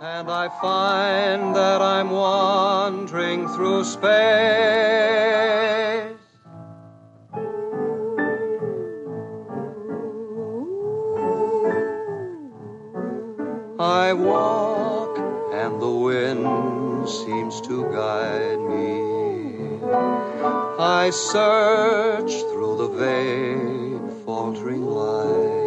And I find that I'm wandering through space. I walk and the wind seems to guide me. I search through the vague, faltering light.